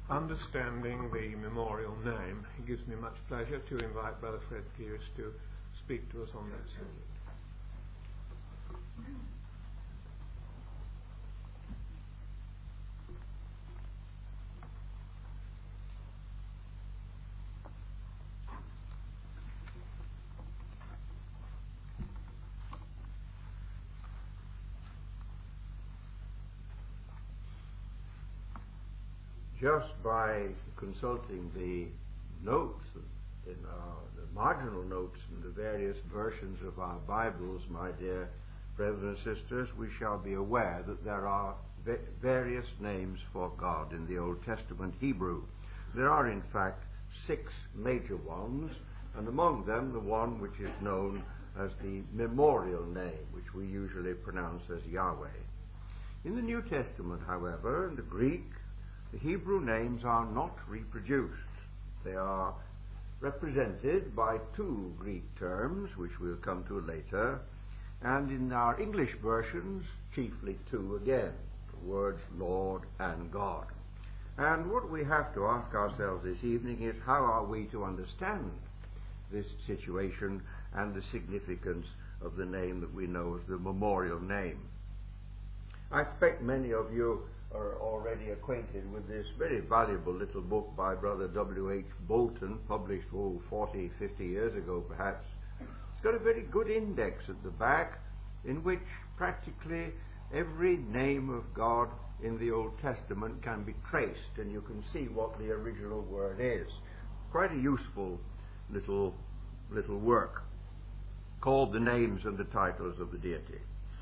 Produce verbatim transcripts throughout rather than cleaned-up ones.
understanding the memorial name, it gives me much pleasure to invite Brother Fred Pierce to speak to us on that subject. Just by consulting the notes, in our, the marginal notes in the various versions of our Bibles, my dear brothers and sisters, we shall be aware that there are va- various names for God in the Old Testament Hebrew. There are, in fact, six major ones, and among them the one which is known as the memorial name, which we usually pronounce as Yahweh. In the New Testament, however, in the Greek, the Hebrew names are not reproduced. They are represented by two Greek terms, which we'll come to later, and in our English versions, chiefly two again, the words Lord and God. And what we have to ask ourselves this evening is, how are we to understand this situation and the significance of the name that we know as the memorial name? I expect many of you are already acquainted with this very valuable little book by Brother W H Bolton, published oh, forty, fifty years ago perhaps. It's got a very good index at the back in which practically every name of God in the Old Testament can be traced, and you can see what the original word is. Quite a useful little little work called The Names and the Titles of the Deity.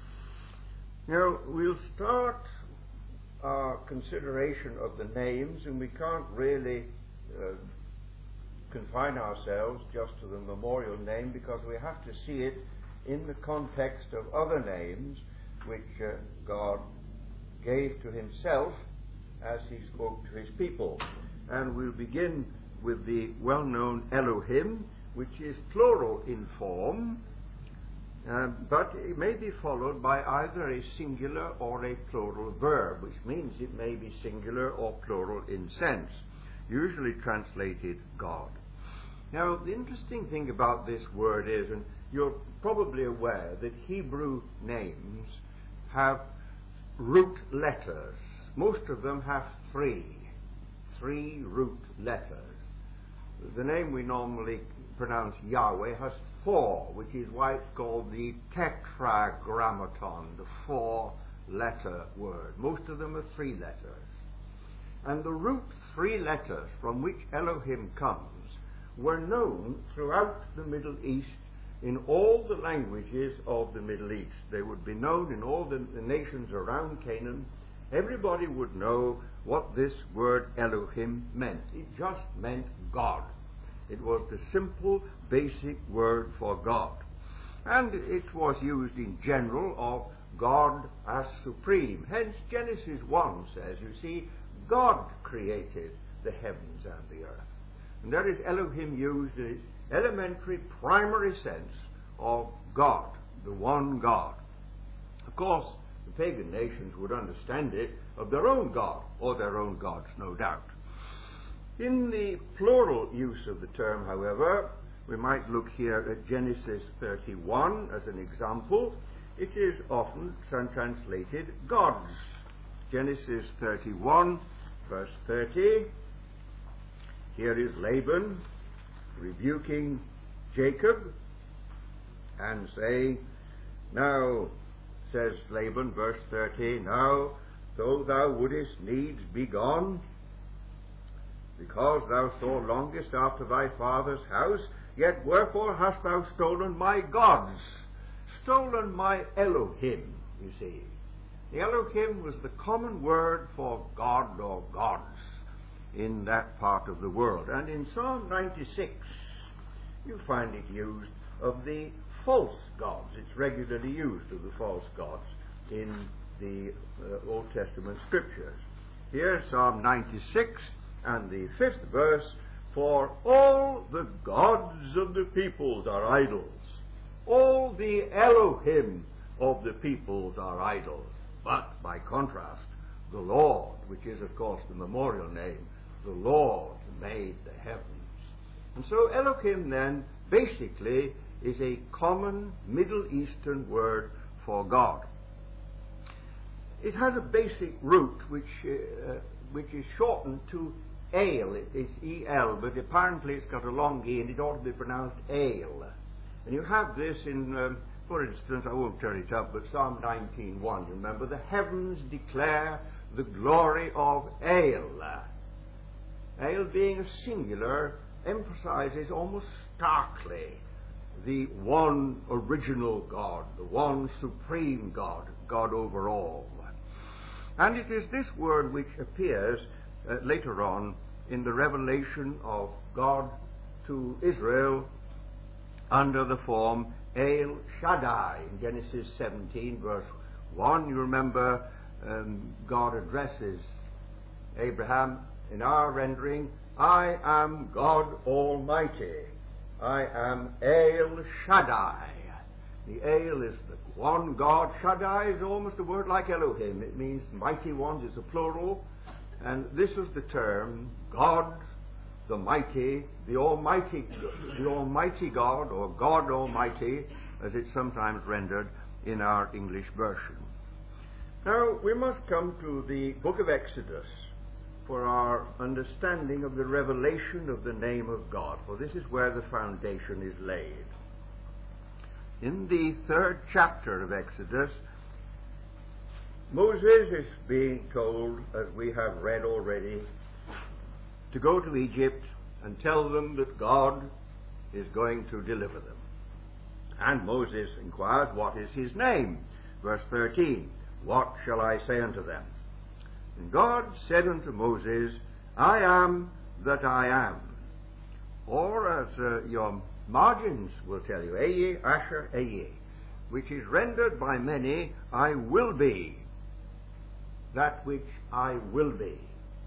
Now, we'll start our consideration of the names, and we can't really uh, confine ourselves just to the memorial name, because we have to see it in the context of other names which uh, God gave to himself as he spoke to his people. And we'll begin with the well-known Elohim, which is plural in form, Uh, but it may be followed by either a singular or a plural verb, which means it may be singular or plural in sense, usually translated God. Now, the interesting thing about this word is, and you're probably aware, that Hebrew names have root letters. Most of them have three, three root letters. The name we normally pronounce Yahweh has four, which is why it's called the tetragrammaton, the four-letter word. Most of them are three letters. And the root three letters from which Elohim comes were known throughout the Middle East in all the languages of the Middle East. They would be known in all the, the nations around Canaan. Everybody would know what this word Elohim meant. It just meant God. It was the simple, basic word for God. And it was used in general of God as supreme. Hence, Genesis one says, you see, God created the heavens and the earth. And there is Elohim used in its elementary, primary sense of God, the one God. Of course, the pagan nations would understand it of their own God, or their own gods, no doubt. In the plural use of the term, however, we might look here at Genesis thirty-one as an example. It is often translated gods. Genesis thirty-one, verse thirty. Here is Laban rebuking Jacob and saying, now, says Laban, verse thirty, now, though thou wouldest needs be gone, because thou so longest after thy father's house, yet wherefore hast thou stolen my gods? Stolen my Elohim, you see. The Elohim was the common word for God or gods in that part of the world. And in Psalm ninety-six, you find it used of the false gods. It's regularly used of the false gods in the uh, Old Testament scriptures. Here, Psalm ninety-six, and the fifth verse, for all the gods of the peoples are idols. All the Elohim of the peoples are idols. But, by contrast, the Lord, which is, of course, the memorial name, the Lord made the heavens. And so Elohim then basically is a common Middle Eastern word for God. It has a basic root which uh, which is shortened to El. It is E L, but apparently it's got a long E and it ought to be pronounced Ale. And you have this in, um, for instance, I won't turn it up, but Psalm nineteen one. Remember, the heavens declare the glory of El. El being a singular emphasizes almost starkly the one original God, the one supreme God, God over all. And it is this word which appears uh, later on in the revelation of God to Israel under the form El Shaddai in Genesis seventeen verse one. You remember um, God addresses Abraham in our rendering, I am God Almighty. I am El Shaddai. The El is the one God. Shaddai is almost a word like Elohim. It means mighty ones. It's a plural. And this is the term, God the mighty, the almighty, the almighty God, or God Almighty, as it's sometimes rendered in our English version. Now, we must come to the book of Exodus for our understanding of the revelation of the name of God, for this is where the foundation is laid. In the third chapter of Exodus, Moses is being told, as we have read already, to go to Egypt and tell them that God is going to deliver them. And Moses inquires, what is his name? Verse thirteen, what shall I say unto them? And God said unto Moses, I am that I am. Or, as uh, your margins will tell you, Ehyeh, Asher, Ehyeh, which is rendered by many, I will be, that which I will be.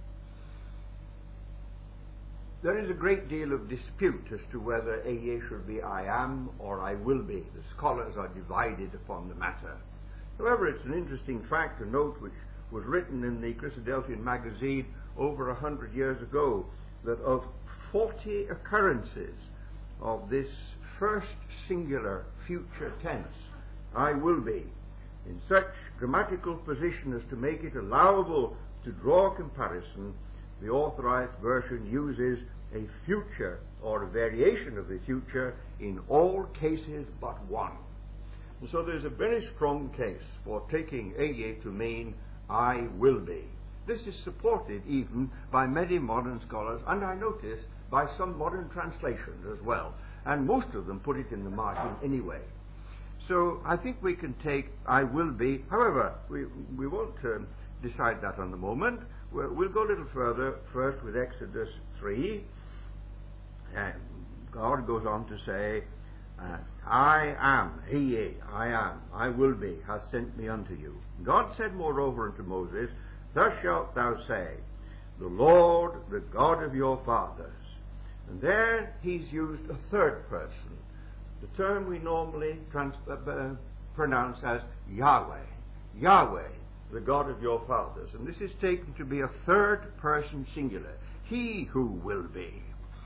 There is a great deal of dispute as to whether Ehyeh should be I am or I will be. The scholars are divided upon the matter. However, it's an interesting fact to note, which was written in the Christadelphian magazine over a hundred years ago, that of forty occurrences of this first singular future tense, I will be, in such grammatical position as to make it allowable to draw a comparison, the Authorized Version uses a future or a variation of the future in all cases but one. And so there's a very strong case for taking Ehyeh to mean I will be. This is supported even by many modern scholars, and I notice by some modern translations as well. And most of them put it in the margin anyway. So I think we can take I will be. However, we, we won't um, decide that on the moment. We'll, we'll go a little further first with Exodus three. And God goes on to say, uh, I am, He, I am, I will be, has sent me unto you. God said moreover unto Moses, thus shalt thou say, the Lord, the God of your fathers. And there he's used a third person, the term we normally trans- uh, pronounce as Yahweh. Yahweh, the God of your fathers. And this is taken to be a third person singular. He who will be.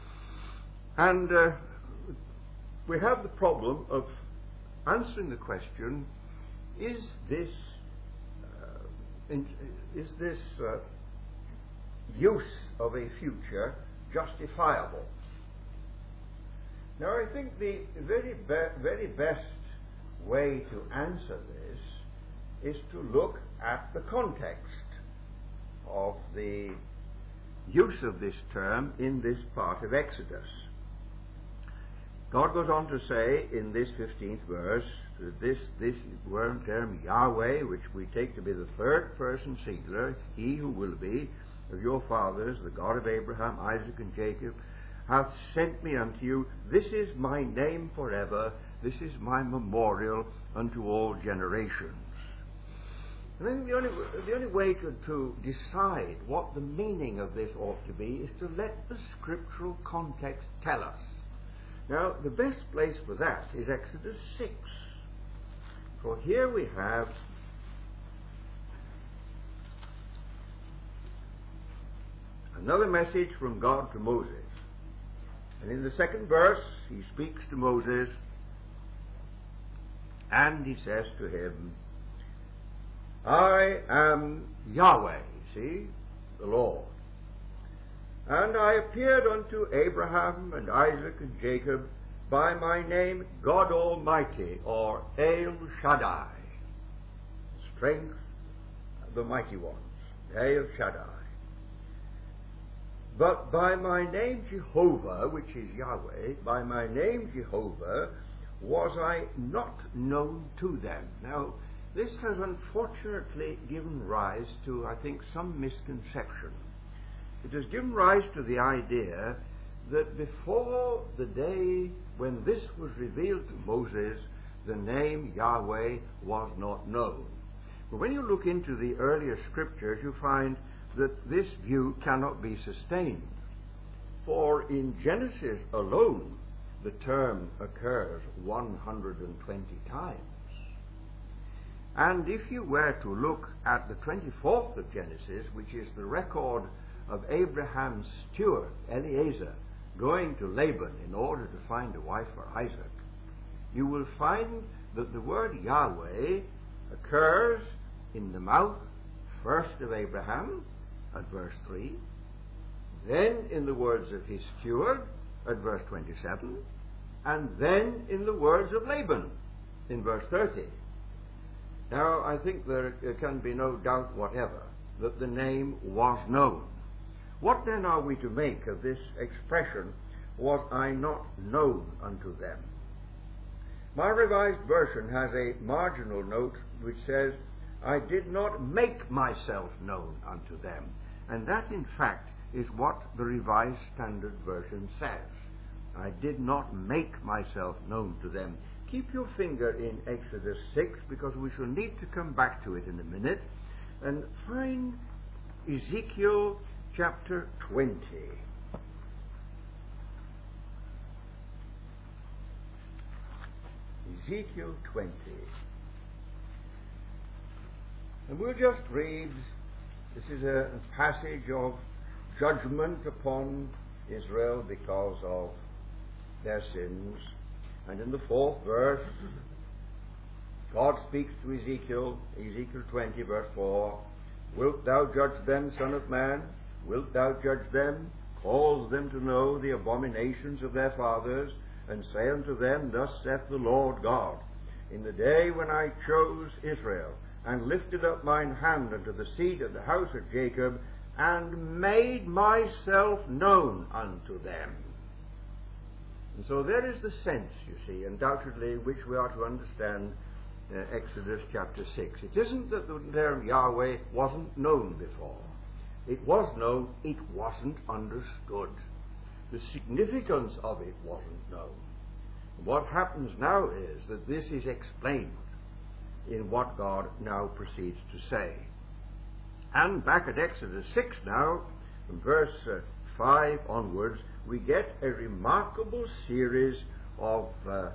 And uh, we have the problem of answering the question, is this uh, in, is this uh, use of a future justifiable? Now, I think the very be- very best way to answer this is to look at the context of the use of this term in this part of Exodus. God goes on to say in this fifteenth verse, that this, this word term Yahweh, which we take to be the third person singular, he who will be, of your fathers, the God of Abraham, Isaac, and Jacob, hath sent me unto you. This is my name forever. This is my memorial unto all generations. And I think the only, the only way to, to decide what the meaning of this ought to be is to let the scriptural context tell us. Now, the best place for that is Exodus six. For here we have a Another message from God to Moses. And in the second verse, he speaks to Moses, and he says to him, I am Yahweh, see, the Lord. And I appeared unto Abraham and Isaac and Jacob by my name God Almighty, or El Shaddai, strength of the mighty ones, El Shaddai. But by my name Jehovah, which is Yahweh, by my name Jehovah, was I not known to them. Now, this has unfortunately given rise to, I think, some misconception. It has given rise to the idea that before the day when this was revealed to Moses, the name Yahweh was not known. But when you look into the earlier scriptures, you find that this view cannot be sustained. For in Genesis alone, the term occurs one hundred twenty times. And if you were to look at the twenty-fourth of Genesis, which is the record of Abraham's steward, Eliezer, going to Laban in order to find a wife for Isaac, you will find that the word Yahweh occurs in the mouth first of Abraham at verse three, then in the words of his steward at verse twenty-seven, and then in the words of Laban in verse thirty. Now, I think there can be no doubt whatever that the name was known. What then are we to make of this expression, was I not known unto them? My Revised Version has a marginal note which says, I did not make myself known unto them. And that, in fact, is what the Revised Standard Version says. I did not make myself known to them. Keep your finger in Exodus six, because we shall need to come back to it in a minute, and find Ezekiel chapter twenty. Ezekiel twenty. And we'll just read, this is a passage of judgment upon Israel because of their sins. And in the fourth verse, God speaks to Ezekiel, Ezekiel twenty, verse four, Wilt thou judge them, son of man? Wilt thou judge them? Cause them to know the abominations of their fathers, and say unto them, Thus saith the Lord God, In the day when I chose Israel, and lifted up mine hand unto the seed of the house of Jacob, and made myself known unto them. And so there is the sense, you see, undoubtedly, which we are to understand uh, Exodus chapter six. It isn't that the term Yahweh wasn't known before. It was known, it wasn't understood. The significance of it wasn't known. What happens now is that this is explained in what God now proceeds to say. And back at Exodus six now, from verse uh, five onwards, we get a remarkable series of uh,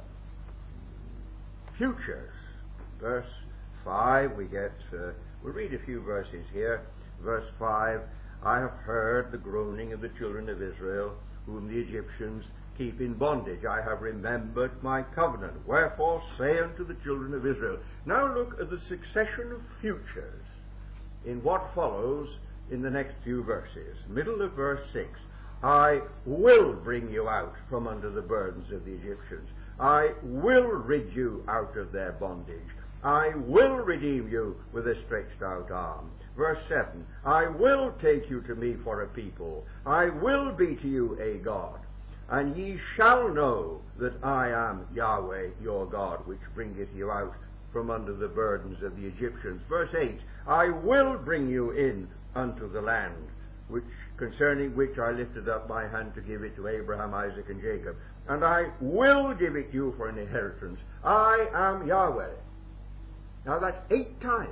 futures. Verse five, we get, uh, we'll read a few verses here. Verse five, I have heard the groaning of the children of Israel, whom the Egyptians keep in bondage. I have remembered my covenant. Wherefore say unto the children of Israel. Now look at the succession of futures in what follows in the next few verses. Middle of verse six. I will bring you out from under the burdens of the Egyptians. I will rid you out of their bondage. I will redeem you with a stretched out arm. Verse seven. I will take you to me for a people. I will be to you a God. And ye shall know that I am Yahweh your God, which bringeth you out from under the burdens of the Egyptians. Verse eight. I will bring you in unto the land, which concerning which I lifted up my hand to give it to Abraham, Isaac, and Jacob. And I will give it you for an inheritance. I am Yahweh. Now that's eight times.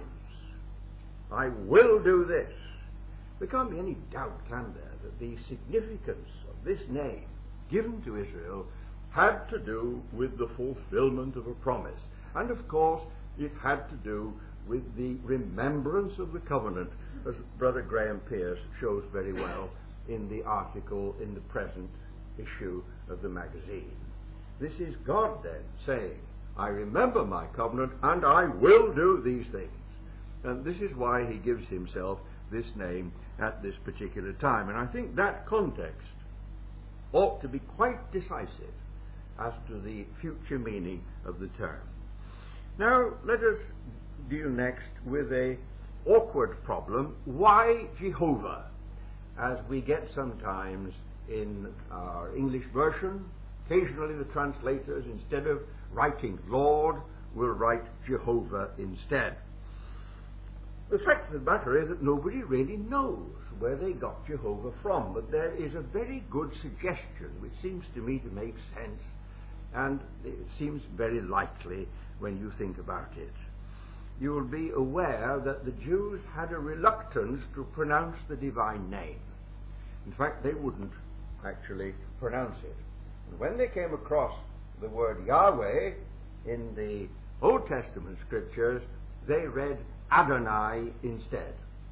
I will do this. There can't be any doubt, can there, that the significance of this name given to Israel had to do with the fulfillment of a promise. And of course, it had to do with the remembrance of the covenant, as Brother Graham Pierce shows very well in the article in the present issue of the magazine. This is God then saying, I remember my covenant and I will do these things. And this is why he gives himself this name at this particular time. And I think that context ought to be quite decisive as to the future meaning of the term. Now let us deal next with a awkward problem. Why Jehovah? As we get sometimes in our English version, occasionally the translators, instead of writing Lord, will write Jehovah instead. The fact of the matter is that nobody really knows where they got Jehovah from, but there is a very good suggestion which seems to me to make sense, and it seems very likely when you think about it. You will be aware that the Jews had a reluctance to pronounce the divine name. In fact, they wouldn't actually pronounce it. And when they came across the word Yahweh in the Old Testament scriptures, they read Adonai instead.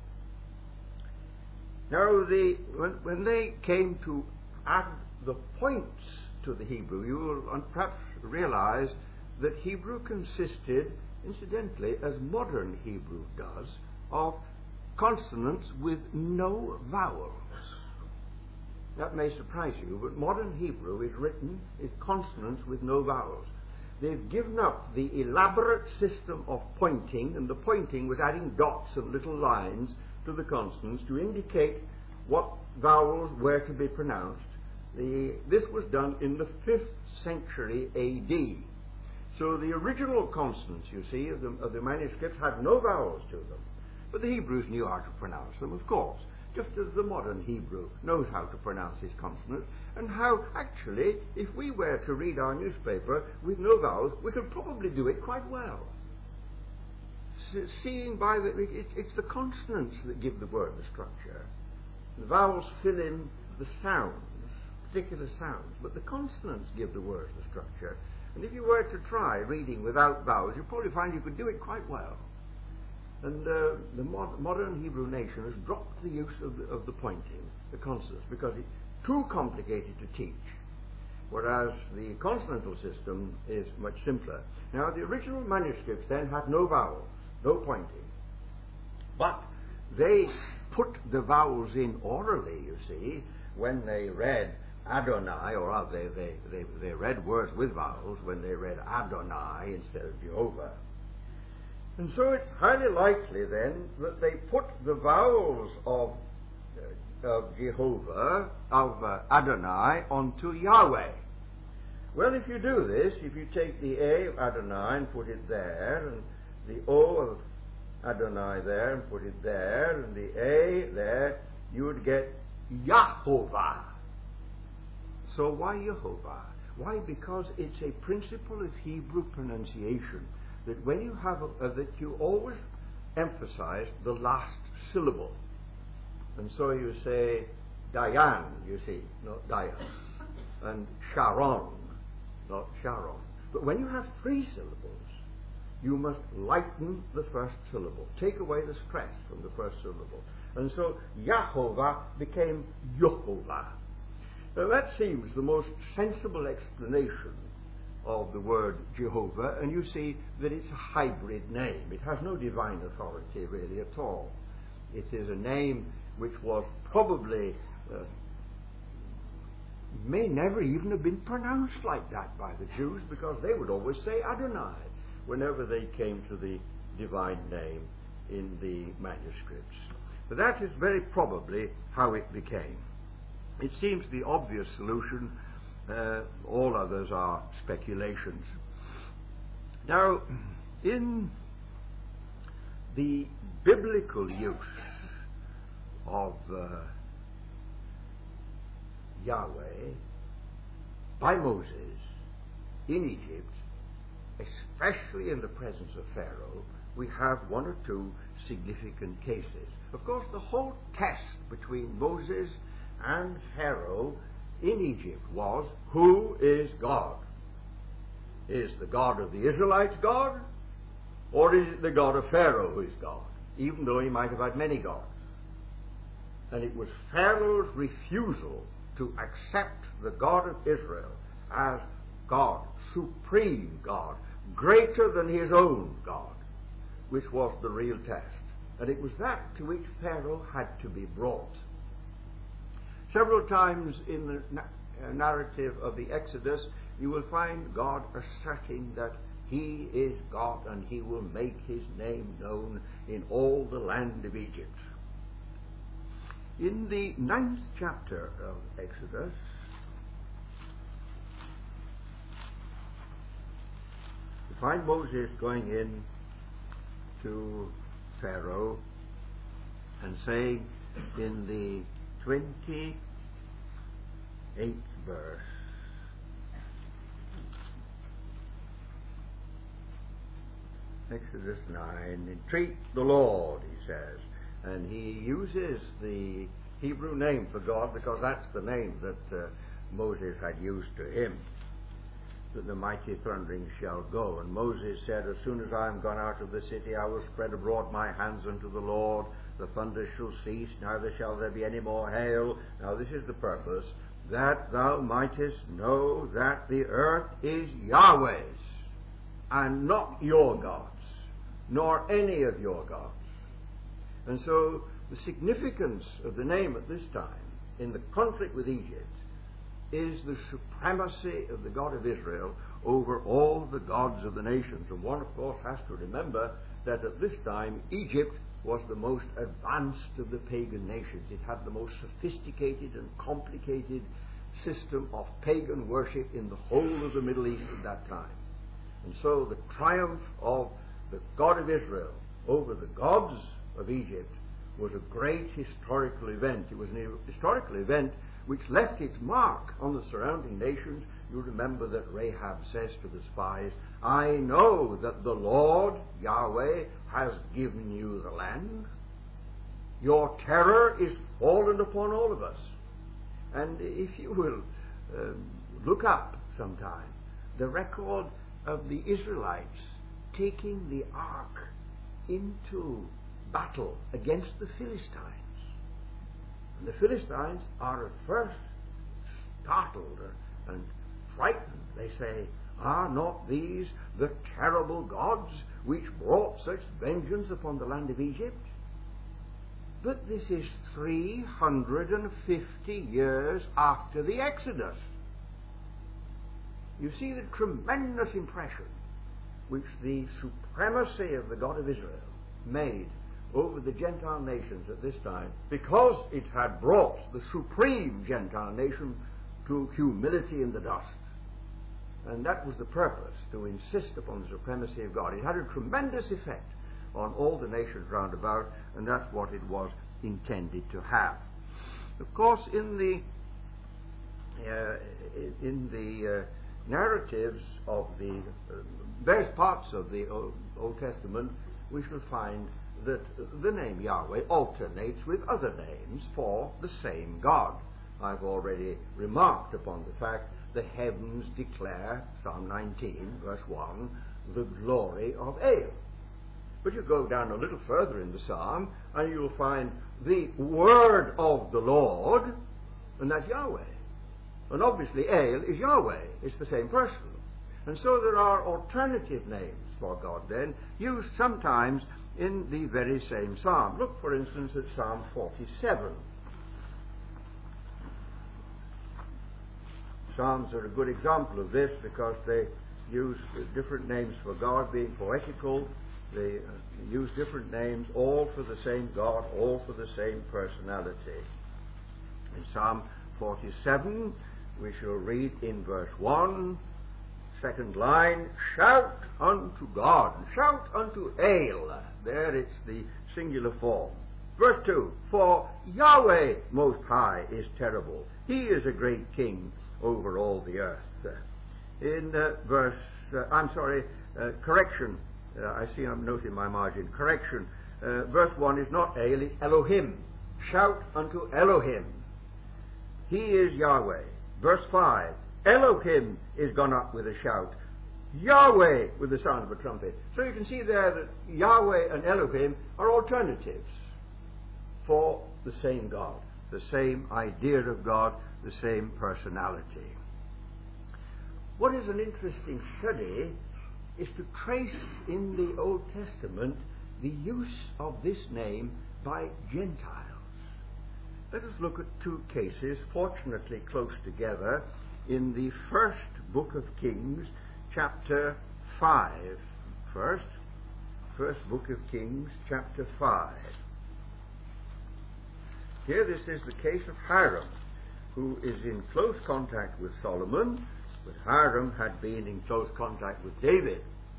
Now, the, when, when they came to add the points to the Hebrew, you will perhaps realize that Hebrew consisted, incidentally, as modern Hebrew does, of consonants with no vowels. That may surprise you, but modern Hebrew is written in consonants with no vowels. They've given up the elaborate system of pointing, and the pointing was adding dots and little lines to the consonants to indicate what vowels were to be pronounced. The, this was done in the fifth century A D. So the original consonants, you see, of the, of the manuscripts had no vowels to them. But the Hebrews knew how to pronounce them, of course, just as the modern Hebrew knows how to pronounce his consonants, and how, actually, if we were to read our newspaper with no vowels, we could probably do it quite well. S- seeing by the... It, it's the consonants that give the word the structure. The vowels fill in the sounds, particular sounds, but the consonants give the words the structure. And if you were to try reading without vowels, you'd probably find you could do it quite well. And uh, the mod- modern Hebrew nation has dropped the use of the, of the pointing, the consonants, because it's too complicated to teach, whereas the consonantal system is much simpler. Now, the original manuscripts then had no vowels, no pointing, but they put the vowels in orally, you see, when they read Adonai, or uh, they, they, they, they read words with vowels when they read Adonai instead of Jehovah. And so it's highly likely then that they put the vowels of, uh, of Jehovah, of uh, Adonai, onto Yahweh. Well, if you do this, if you take the A of Adonai and put it there, and the O of Adonai there and put it there, and the A there, you would get Yahovah. So why Yehovah? Why? Because it's a principle of Hebrew pronunciation that when you have a, uh, that you always emphasize the last syllable. And so you say Dayan, you see, not Dayan, and Sharon, not Sharon. But when you have three syllables, you must lighten the first syllable, take away the stress from the first syllable. And so Yahovah became Yehovah. Now that seems the most sensible explanation of the word Jehovah, and you see that it's a hybrid name. It has no divine authority really at all. It is a name which was probably uh, may never even have been pronounced like that by the Jews, because they would always say Adonai whenever they came to the divine name in the manuscripts. But that is very probably how it became. It seems the obvious solution. Uh, all others are speculations. Now, in the biblical use of uh, Yahweh by Moses in Egypt, especially in the presence of Pharaoh, we have one or two significant cases. Of course, the whole test between Moses and Pharaoh in Egypt was, who is God? Is the God of the Israelites God? Or is it the God of Pharaoh who is God? Even though he might have had many gods. And it was Pharaoh's refusal to accept the God of Israel as God, supreme God, greater than his own God, which was the real test. And it was that to which Pharaoh had to be brought. Several times in the na- narrative of the Exodus, you will find God asserting that he is God and he will make his name known in all the land of Egypt. In the ninth chapter of Exodus, you find Moses going in to Pharaoh and saying in the twenty-eighth verse, Exodus nine, entreat the Lord, he says. And he uses the Hebrew name for God because that's the name that uh, Moses had used to him, that the mighty thunderings shall go. And Moses said, as soon as I am gone out of the city, I will spread abroad my hands unto the Lord. The thunder shall cease, neither shall there be any more hail. Now this is the purpose, that thou mightest know that the earth is Yahweh's, and not your gods, nor any of your gods. And so the significance of the name at this time in the conflict with Egypt is the supremacy of the God of Israel over all the gods of the nations. And one, of course, has to remember that at this time Egypt was the most advanced of the pagan nations. It had the most sophisticated and complicated system of pagan worship in the whole of the Middle East at that time. And so the triumph of the God of Israel over the gods of Egypt was a great historical event. It was an historical event which left its mark on the surrounding nations. You remember that Rahab says to the spies, I know that the Lord, Yahweh, has given you the land. Your terror is fallen upon all of us. And if you will um, look up sometime the record of the Israelites taking the ark into battle against the Philistines. And the Philistines are at first startled and frightened. They say, are not these the terrible gods which brought such vengeance upon the land of Egypt? But this is three hundred fifty years after the Exodus. You see the tremendous impression which the supremacy of the God of Israel made over the Gentile nations at this time, because it had brought the supreme Gentile nation to humility in the dust. And that was the purpose, to insist upon the supremacy of God. It had a tremendous effect on all the nations round about, and that's what it was intended to have. Of course, in the uh, in the uh, narratives of the uh, various parts of the Old, Old Testament, we shall find that the name Yahweh alternates with other names for the same God. I've already remarked upon the fact the heavens declare, Psalm nineteen, verse one, the glory of El. But you go down a little further in the psalm, and you'll find the word of the Lord, and that's Yahweh. And obviously El is Yahweh. It's the same person. And so there are alternative names for God then, used sometimes in the very same psalm. Look, for instance, at Psalm forty-seven. Psalms are a good example of this because they use different names for God, being poetical. They use different names, all for the same God, all for the same personality. In Psalm forty-seven, we shall read in verse one, second line, shout unto God, shout unto El. There it's the singular form. Verse two, for Yahweh Most High is terrible. He is a great king over all the earth. In uh, verse, uh, I'm sorry, uh, correction, uh, I see I'm noting my margin, correction, uh, verse one is not El, it's Elohim. Shout unto Elohim. He is Yahweh. Verse five, Elohim is gone up with a shout. Yahweh with the sound of a trumpet. So you can see there that Yahweh and Elohim are alternatives for the same God, the same idea of God, the same personality. What is an interesting study is to trace in the Old Testament the use of this name by Gentiles. Let us look at two cases, fortunately close together, in the first book of Kings, chapter five. First, first book of Kings, chapter five. Here this is the case of Hiram, who is in close contact with Solomon, but Hiram had been in close contact with David.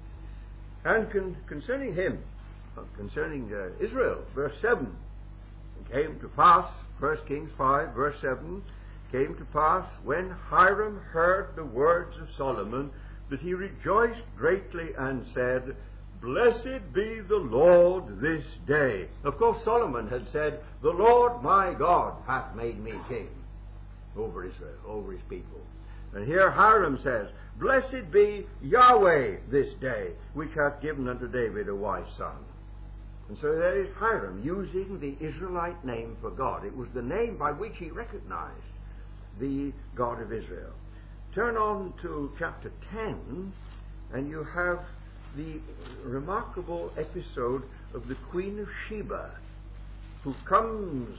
And con- concerning him, uh, concerning uh, Israel, verse seven, it came to pass, First Kings five, verse seven, came to pass when Hiram heard the words of Solomon that he rejoiced greatly and said, Blessed be the Lord this day. Of course, Solomon had said, The Lord my God hath made me king over Israel, over his people. And here Hiram says, Blessed be Yahweh this day, which hath given unto David a wise son. And so there is Hiram using the Israelite name for God. It was the name by which he recognized the God of Israel. Turn on to chapter ten, and you have the remarkable episode of the Queen of Sheba, who comes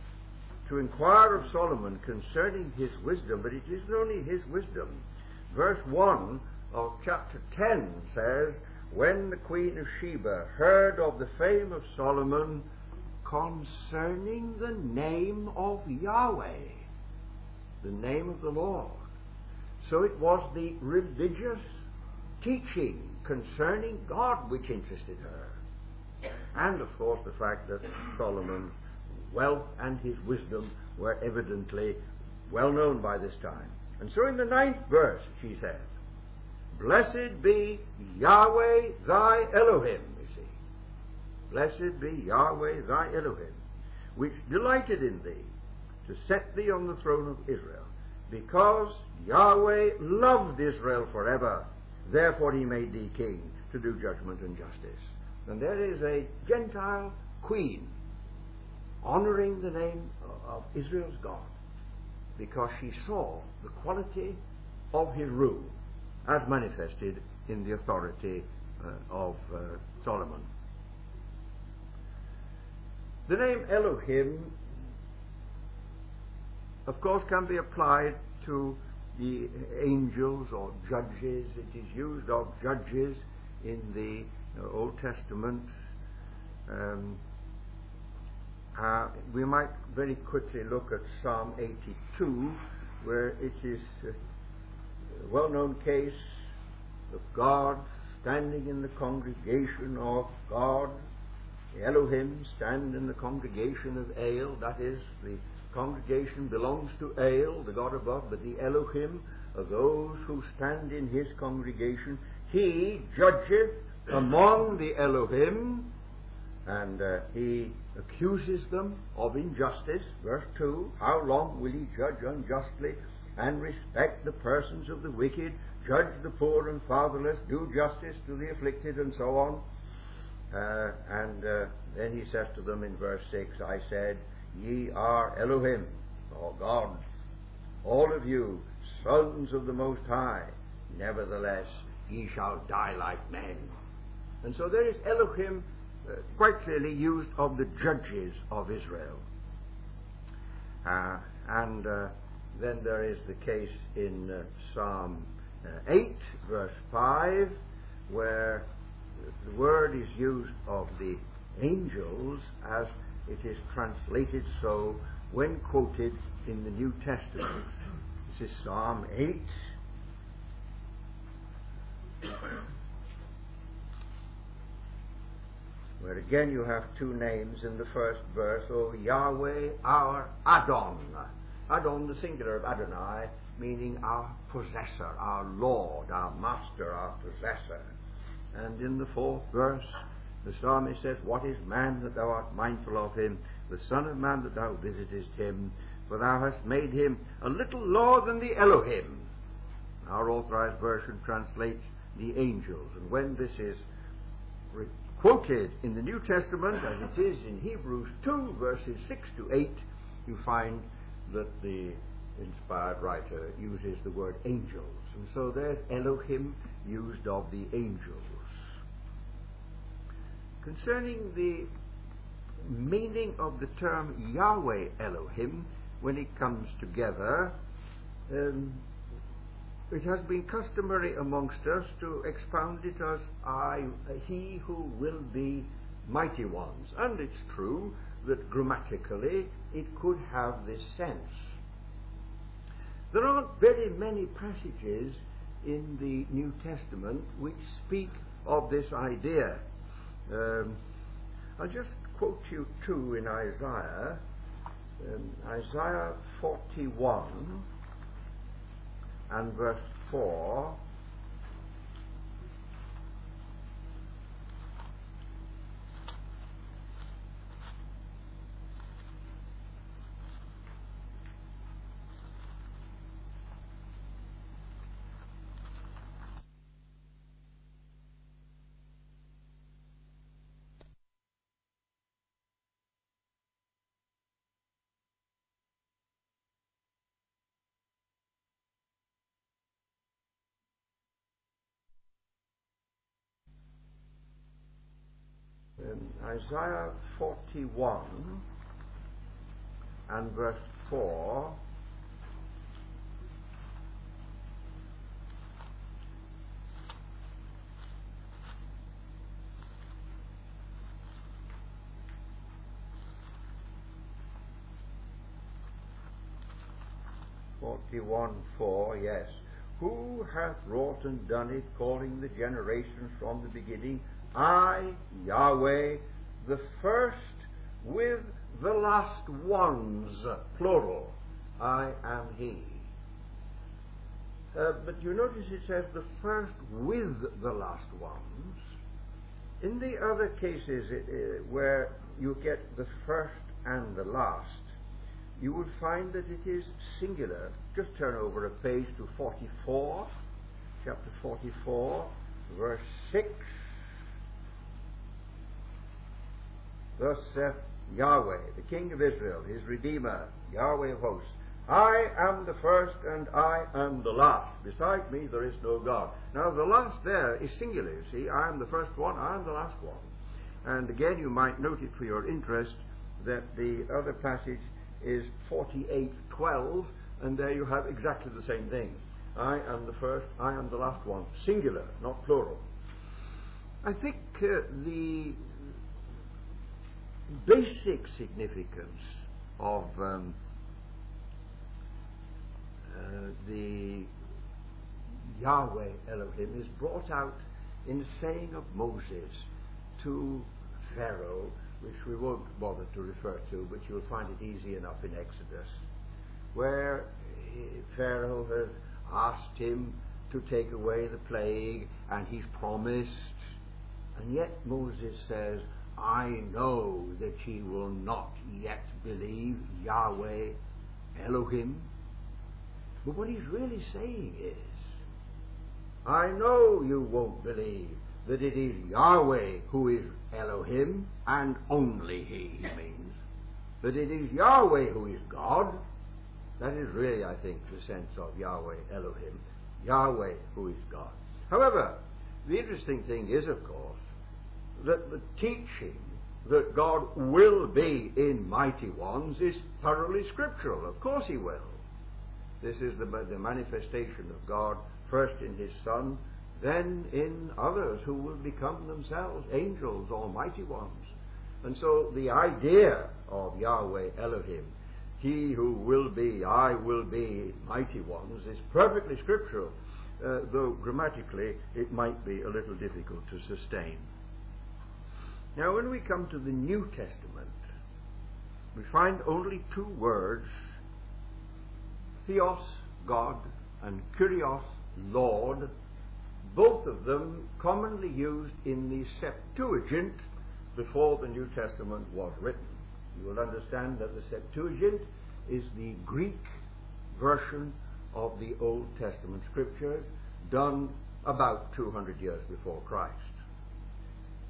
to inquire of Solomon concerning his wisdom, but it isn't only his wisdom. Verse one of chapter ten says, When the Queen of Sheba heard of the fame of Solomon concerning the name of Yahweh, the name of the Lord. So it was the religious teaching concerning God which interested her. And of course the fact that Solomon's wealth and his wisdom were evidently well known by this time. And so in the ninth verse she said, Blessed be Yahweh thy Elohim, you see. Blessed be Yahweh thy Elohim, which delighted in thee to set thee on the throne of Israel, because Yahweh loved Israel forever. Therefore he made thee king to do judgment and justice. And there is a Gentile queen honoring the name of Israel's God, because she saw the quality of his rule as manifested in the authority uh, of uh, Solomon. The name Elohim, of course, can be applied to the angels or judges. It is used of judges in the uh, Old Testament. Um, uh, we might very quickly look at Psalm eighty-two, where it is uh, a well-known case of God standing in the congregation of God. The Elohim stand in the congregation of El, that is, the congregation belongs to El, the God above, but the Elohim are those who stand in his congregation. He judgeth among the Elohim, and uh, he accuses them of injustice. Verse two, How long will he judge unjustly and respect the persons of the wicked, judge the poor and fatherless, do justice to the afflicted, and so on? Uh, and uh, then he says to them in verse six, I said, Ye are Elohim, or God, all of you, sons of the Most High. Nevertheless, ye shall die like men. And so there is Elohim uh, quite clearly used of the judges of Israel. Uh, and uh, then there is the case in uh, Psalm uh, eight, verse five, where the word is used of the angels as it is translated so when quoted in the New Testament. This is Psalm eight. Where again you have two names in the first verse, O Yahweh, our Adon. Adon, the singular of Adonai, meaning our possessor, our Lord, our master, our possessor. And in the fourth verse, the psalmist says, What is man that thou art mindful of him, the son of man that thou visitest him? For thou hast made him a little lower than the Elohim. Our authorized version translates the angels. And when this is re- quoted in the New Testament, as it is in Hebrews two, verses six to eight, you find that the inspired writer uses the word angels. And so there's Elohim used of the angels. Concerning the meaning of the term Yahweh Elohim, when it comes together, um, it has been customary amongst us to expound it as I, he who will be mighty ones. And it's true that grammatically it could have this sense. There aren't very many passages in the New Testament which speak of this idea. Um, I'll just quote you two in Isaiah. Um, Isaiah forty-one and verse four. Um, Isaiah forty-one and verse four. forty-one four, yes. Who hath wrought and done it, calling the generations from the beginning? I, Yahweh, the first with the last ones, plural. I am He. Uh, but you notice it says the first with the last ones. In the other cases it, uh, where you get the first and the last, you will find that it is singular. Just turn over a page to forty-four, chapter forty-four, verse six. Thus saith Yahweh, the King of Israel, his Redeemer, Yahweh of hosts, I am the first and I am the last. Beside me there is no God. Now the last there is singular, you see. I am the first one, I am the last one. And again you might note it for your interest that the other passage is forty-eight twelve, and there you have exactly the same thing. I am the first, I am the last one. Singular, not plural. I think uh, the basic significance of um, uh, the Yahweh Elohim is brought out in the saying of Moses to Pharaoh, which we won't bother to refer to, but you'll find it easy enough in Exodus, where Pharaoh has asked him to take away the plague, and he's promised, and yet Moses says, I know that ye will not yet believe Yahweh Elohim. But what he's really saying is, I know you won't believe that it is Yahweh who is Elohim, and only He, he means. That it is Yahweh who is God. That is really, I think, the sense of Yahweh Elohim. Yahweh who is God. However, the interesting thing is, of course, that the teaching that God will be in mighty ones is thoroughly scriptural. Of course He will. This is the, the manifestation of God, first in His Son, then in others who will become themselves angels or mighty ones. And so the idea of Yahweh Elohim, He who will be, I will be mighty ones, is perfectly scriptural, uh, though grammatically it might be a little difficult to sustain. Now when we come to the New Testament, we find only two words, Theos, God, and Kyrios, Lord, both of them commonly used in the Septuagint before the New Testament was written. You will understand that the Septuagint is the Greek version of the Old Testament scriptures, done about two hundred years before Christ.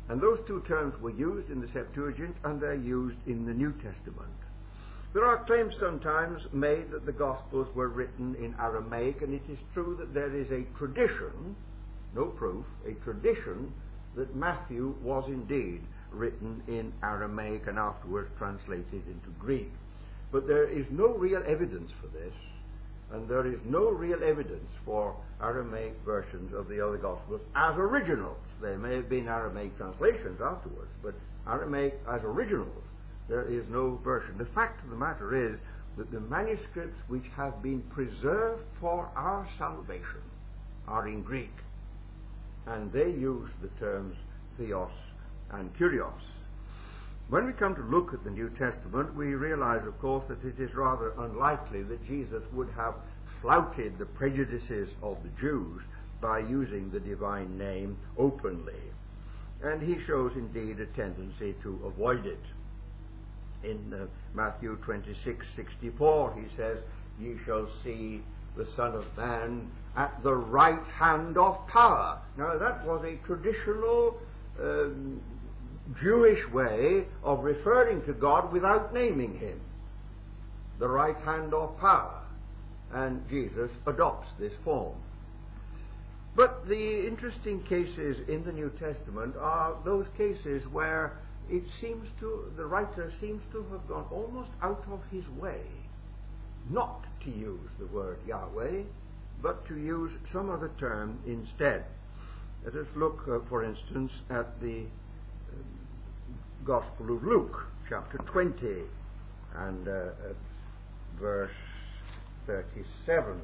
And those two terms were used in the Septuagint, and they're used in the New Testament. There are claims sometimes made that the Gospels were written in Aramaic, and it is true that there is a tradition, no proof, a tradition that Matthew was indeed written in Aramaic and afterwards translated into Greek. But there is no real evidence for this, and there is no real evidence for Aramaic versions of the other Gospels as originals. There may have been Aramaic translations afterwards, but Aramaic as originals, there is no version. The fact of the matter is that the manuscripts which have been preserved for our salvation are in Greek, and they use the terms theos and kurios. When we come to look at the New Testament, we realize, of course, that it is rather unlikely that Jesus would have flouted the prejudices of the Jews by using the divine name openly. And he shows indeed a tendency to avoid it. In uh, Matthew twenty-six sixty-four, he says, "Ye shall see the Son of Man at the right hand of power." Now, that was a traditional um, Jewish way of referring to God without naming him. The right hand of power. And Jesus adopts this form. But the interesting cases in the New Testament are those cases where it seems to, the writer seems to have gone almost out of his way not to use the word Yahweh, but to use some other term instead. Let us look, uh, for instance, at the uh, Gospel of Luke, chapter twenty, and uh, at verse thirty-seven.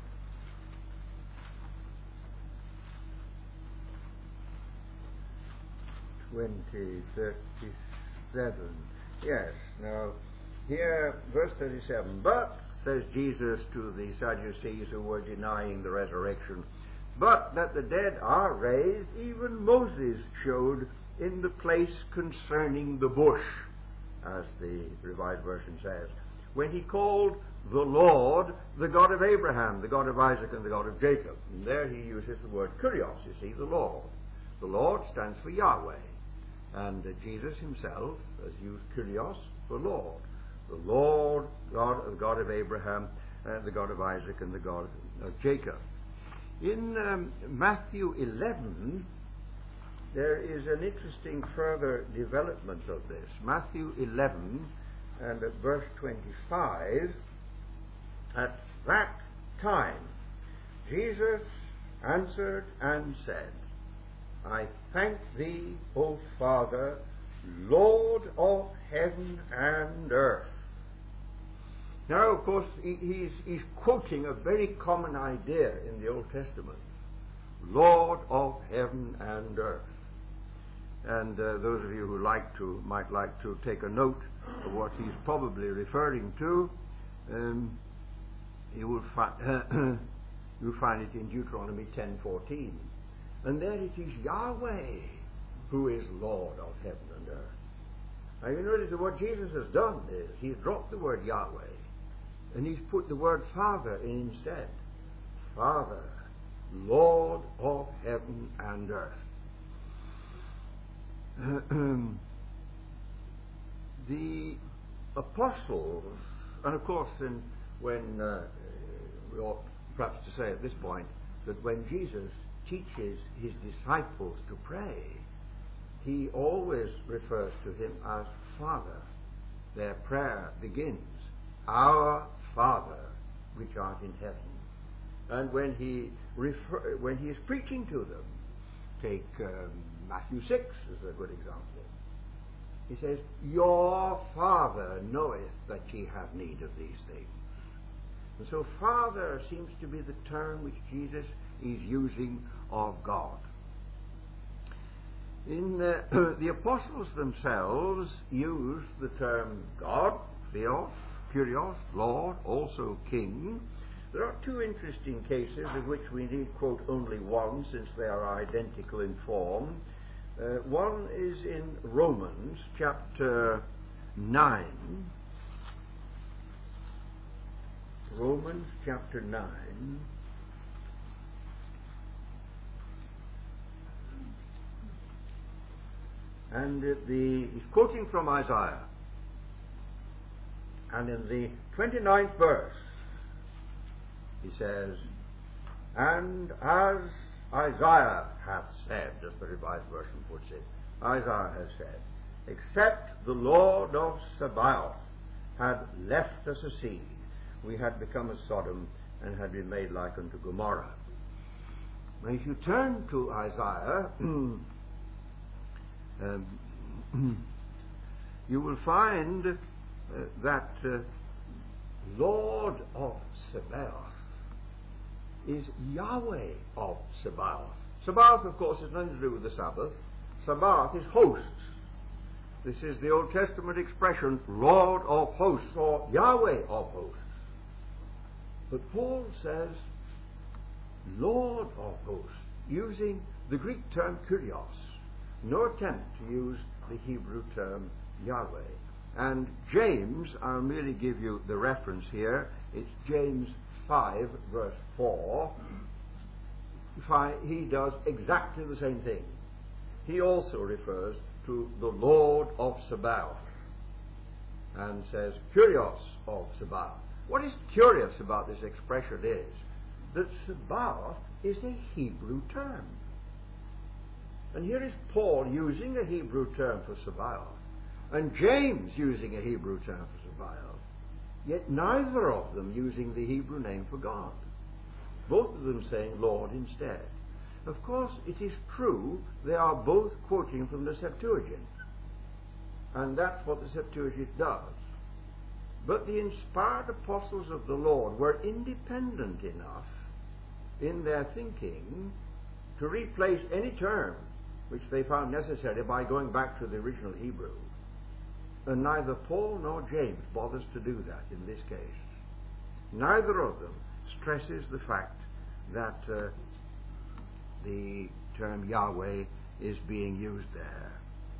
twenty, thirty-seven. Yes, now, here, verse thirty-seven. "But," says Jesus to the Sadducees who were denying the resurrection, "but that the dead are raised, even Moses showed in the place concerning the bush," as the Revised Version says, when he called the Lord the God of Abraham, the God of Isaac, and the God of Jacob. And there he uses the word kurios, you see, the Lord. The Lord stands for Yahweh. And uh, Jesus himself has used kurios for Lord. The Lord, God, the God of Abraham, uh, the God of Isaac, and the God of Jacob. In um, Matthew eleven, there is an interesting further development of this. Matthew eleven, and at verse twenty-five, "At that time Jesus answered and said, I thank thee, O Father, Lord of heaven and earth." Now, of course, he, he's, he's quoting a very common idea in the Old Testament. Lord of heaven and earth. And uh, those of you who like to, might like to take a note of what he's probably referring to, um, you will find, you'll find it in Deuteronomy ten fourteen. And there it is Yahweh who is Lord of heaven and earth. Now you notice that what Jesus has done is he's dropped the word Yahweh and he's put the word Father in instead. Father, Lord of heaven and earth. The apostles, and of course in, when uh, we ought perhaps to say at this point that when Jesus teaches his disciples to pray, he always refers to him as Father. Their prayer begins, "Our Father, which art in heaven." And when he refer, when he is preaching to them, take um, Matthew six as a good example. He says, "Your Father knoweth that ye have need of these things." And so Father seems to be the term which Jesus is using of God. In the, the apostles themselves use the term God, Theos, Kurios, Lord, also King. There are two interesting cases of which we need quote only one, since they are identical in form. Uh, one is in Romans chapter nine. Romans chapter nine. And uh, the, he's quoting from Isaiah. And in the twenty-ninth verse, he says, "And as Isaiah hath said," as the Revised Version puts it, Isaiah has said, "Except the Lord of Sabaoth had left us a seed, we had become as Sodom and had been made like unto Gomorrah." Now if you turn to Isaiah, um, you will find uh, that uh, Lord of Sabaoth is Yahweh of Sabaoth. Sabaoth, of course, has nothing to do with the Sabbath. Sabaoth is hosts. This is the Old Testament expression, Lord of hosts, or Yahweh of hosts. But Paul says, Lord of hosts, using the Greek term kurios, no attempt to use the Hebrew term Yahweh. And James, I'll merely give you the reference here, it's James five, verse four. He does exactly the same thing. He also refers to the Lord of Sabaoth and says, Kurios of Sabaoth. What is curious about this expression is that Sabaoth is a Hebrew term. And here is Paul using a Hebrew term for Sabaoth, and James using a Hebrew term for Sabaoth, yet neither of them using the Hebrew name for God. Both of them saying Lord instead. Of course, it is true they are both quoting from the Septuagint, and that's what the Septuagint does. But the inspired apostles of the Lord were independent enough in their thinking to replace any term which they found necessary by going back to the original Hebrew. And neither Paul nor James bothers to do that in this case. Neither of them stresses the fact that uh, the term Yahweh is being used there.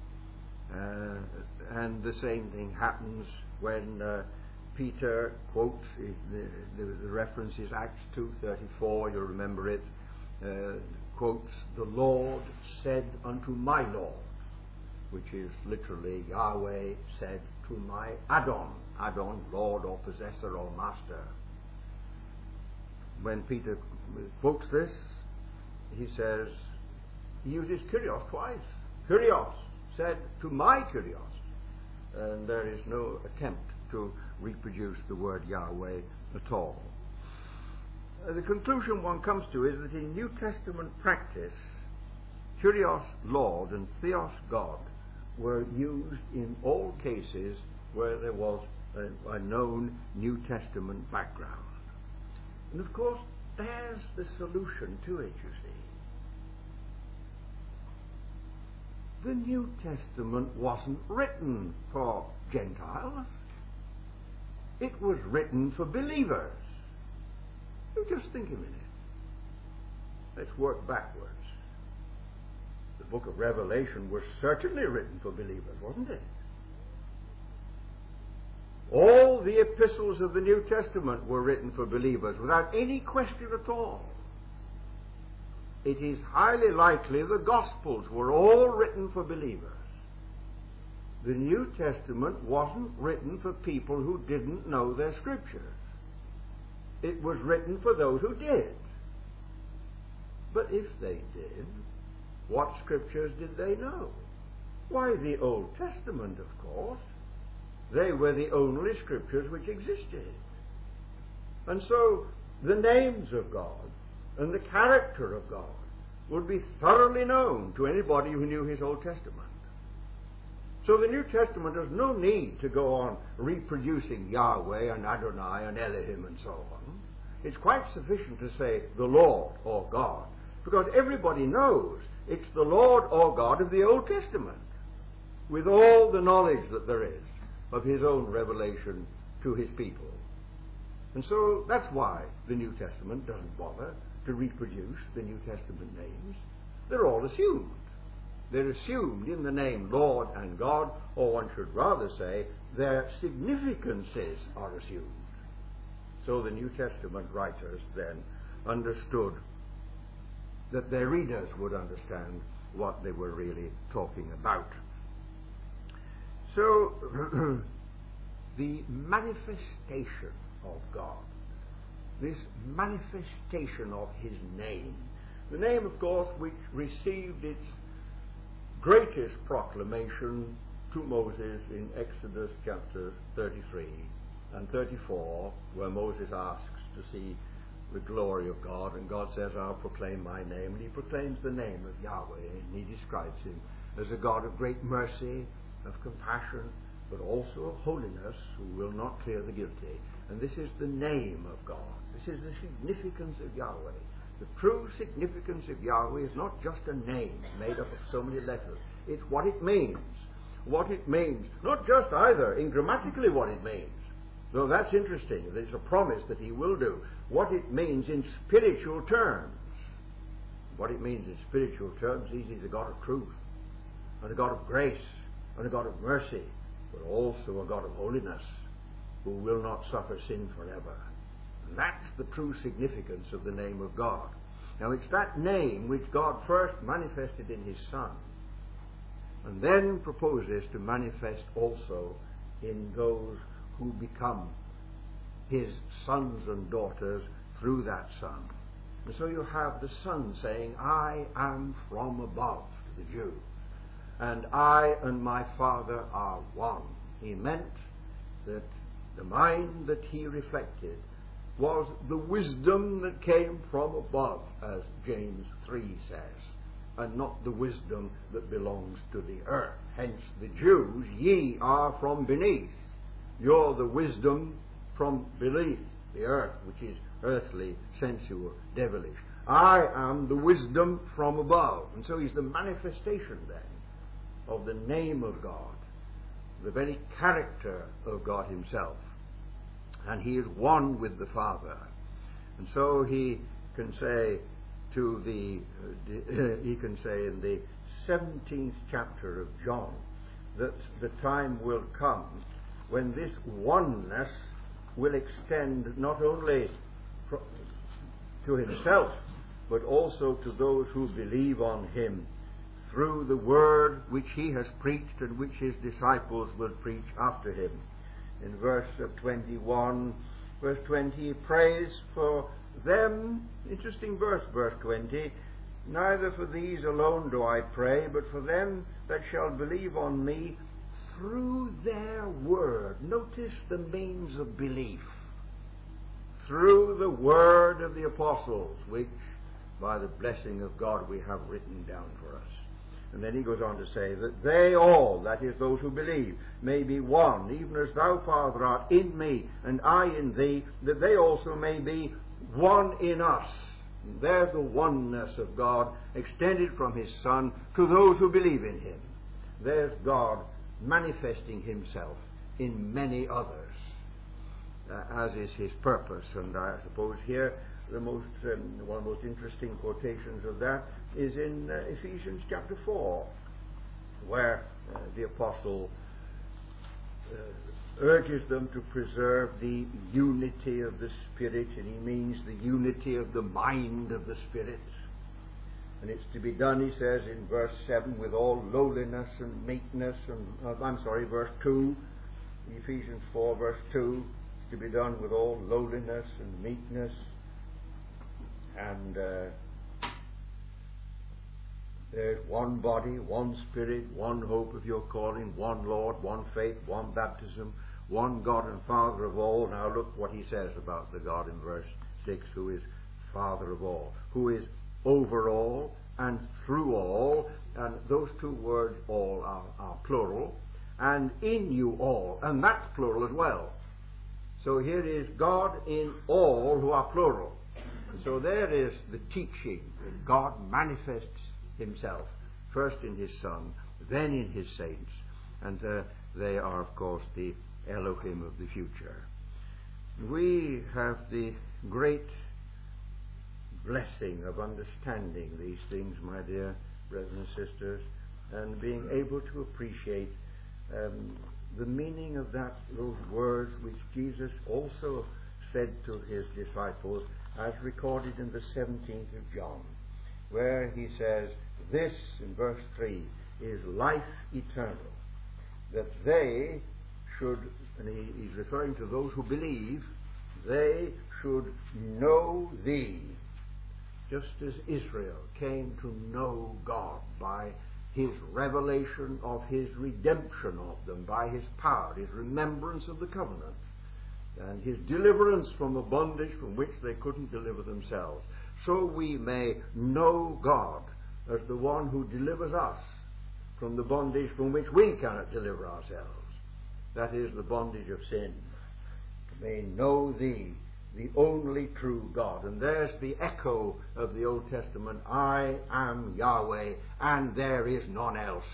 Uh, and the same thing happens when uh, Peter quotes, the, the, the reference is Acts two thirty-four, you'll remember it, uh, quotes, "The Lord said unto my Lord," which is literally Yahweh said to my Adon, Adon, Lord or possessor or master. When Peter quotes this, he says, he uses kurios twice. Kurios, said to my kurios. And there is no attempt to reproduce the word Yahweh at all. Uh, the conclusion one comes to is that in New Testament practice, kurios, Lord, and theos, God, were used in all cases where there was a, a known New Testament background. And of course, there's the solution to it, you see. The New Testament wasn't written for Gentiles. It was written for believers. You just think a minute. Let's work backwards. The book of Revelation was certainly written for believers, wasn't it? All the epistles of the New Testament were written for believers without any question at all. It is highly likely the Gospels were all written for believers. The New Testament wasn't written for people who didn't know their Scriptures. It was written for those who did. But if they did, what Scriptures did they know? Why, the Old Testament, of course. They were the only Scriptures which existed. And so the names of God and the character of God would be thoroughly known to anybody who knew his Old Testament. So the New Testament has no need to go on reproducing Yahweh and Adonai and Elohim and so on. It's quite sufficient to say the Lord or God, because everybody knows it's the Lord or God of the Old Testament, with all the knowledge that there is of his own revelation to his people. And so that's why the New Testament doesn't bother to reproduce the New Testament names. They're all assumed. They're assumed in the name Lord and God, or one should rather say their significances are assumed. So the New Testament writers then understood that their readers would understand what they were really talking about So, the manifestation of God, this manifestation of his name, the name, of course, which received its greatest proclamation to Moses in Exodus chapter thirty-three and thirty-four, where Moses asks to see the glory of God, and God says, I'll proclaim my name. And he proclaims the name of Yahweh, and he describes him as a God of great mercy, of compassion, but also of holiness, who will not clear the guilty. And this is the name of God. This is the significance of Yahweh. The true significance of Yahweh is not just a name made up of so many letters. It's what it means. What it means. Not just either in grammatically what it means, though that's interesting. There's a promise that he will do. What it means in spiritual terms. What it means in spiritual terms is he's a God of truth, and a God of grace, and a God of mercy, but also a God of holiness, who will not suffer sin forever. And that's the true significance of the name of God. Now it's that name which God first manifested in his Son, and then proposes to manifest also in those who become his sons and daughters through that Son. And so you have the Son saying, I am from above, to the Jew, and I and my Father are one. He meant that the mind that he reflected was the wisdom that came from above, as James three says, and not the wisdom that belongs to the earth. Hence the Jews, ye are from beneath. You're the wisdom from beneath the earth, which is earthly, sensual, devilish. I am the wisdom from above. And so he's the manifestation then of the name of God, the very character of God himself. And he is one with the Father. And so he can say to the, uh, he can say in the seventeenth chapter of John that the time will come when this oneness will extend not only to himself, but also to those who believe on him through the word which he has preached and which his disciples will preach after him. In verse twenty-one, verse twenty, he prays for them. Interesting verse, verse twenty. Neither for these alone do I pray, but for them that shall believe on me through their word. Notice the means of belief. Through the word of the apostles, which by the blessing of God we have written down for us. And then he goes on to say that they all, that is those who believe, may be one, even as thou, Father, art in me, and I in thee, that they also may be one in us. And there's the oneness of God extended from his Son to those who believe in him. There's God manifesting himself in many others, uh, as is his purpose. And I suppose here the most um, one of the most interesting quotations of that is in uh, Ephesians chapter four, where uh, the apostle uh, urges them to preserve the unity of the Spirit, and he means the unity of the mind of the Spirit. And it's to be done, he says in verse seven, with all lowliness and meekness, and uh, I'm sorry, verse two, Ephesians four, verse two, it's to be done with all lowliness and meekness. And uh, there's one body, one Spirit, one hope of your calling, one Lord, one faith, one baptism, one God and Father of all. Now look what he says about the God in verse six, who is Father of all, who is over all and through all. And those two words, all, are, are plural. And in you all, and that's plural as well. So here is God in all, who are plural. So there is the teaching that God manifests himself, first in his Son, then in his saints. And uh, they are, of course, the Elohim of the future. We have the great blessing of understanding these things, my dear brothers and sisters, and being able to appreciate um, the meaning of that, those words which Jesus also said to his disciples, as recorded in the seventeenth of John, where he says, this, in verse three, is life eternal, that they should, and he, he's referring to those who believe, they should know thee, just as Israel came to know God by his revelation of his redemption of them, by his power, his remembrance of the covenant, and his deliverance from a bondage from which they couldn't deliver themselves. So we may know God as the one who delivers us from the bondage from which we cannot deliver ourselves. That is the bondage of sin. May know thee, the only true God. And there's the echo of the Old Testament, I am Yahweh, and there is none else.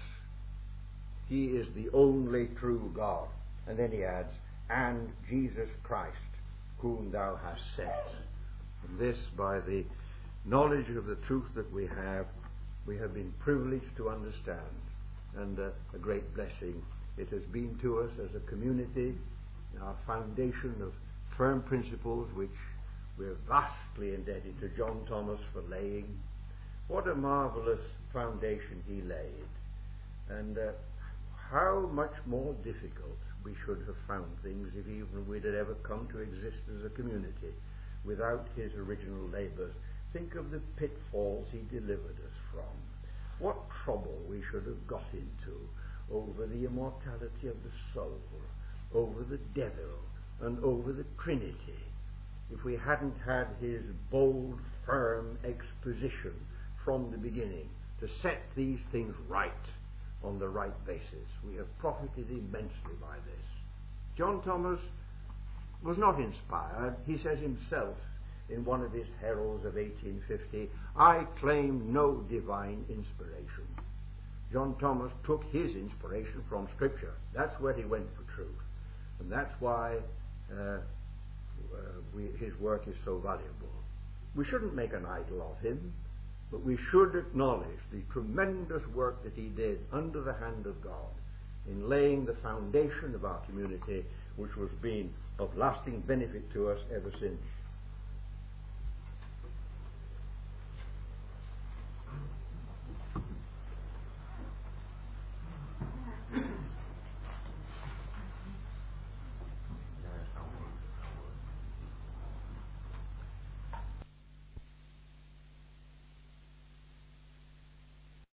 He is the only true God. And then he adds, and Jesus Christ, whom thou hast sent. And this, by the knowledge of the truth that we have, we have been privileged to understand. And uh, a great blessing it has been to us as a community, our foundation of firm principles which we're vastly indebted to John Thomas for laying. What a marvelous foundation he laid. And uh, how much more difficult we should have found things if even we'd had ever come to exist as a community without his original labours. Think of the pitfalls he delivered us from. What trouble we should have got into over the immortality of the soul, over the devil, and over the Trinity, if we hadn't had his bold, firm exposition from the beginning to set these things right on the right basis. We have profited immensely by this. John Thomas was not inspired. He says himself in one of his heralds of eighteen fifty, I claim no divine inspiration. John Thomas took his inspiration from Scripture. That's where he went for truth. And that's why uh, uh, we, his work is so valuable. We shouldn't make an idol of him, but we should acknowledge the tremendous work that he did under the hand of God in laying the foundation of our community, which has been of lasting benefit to us ever since.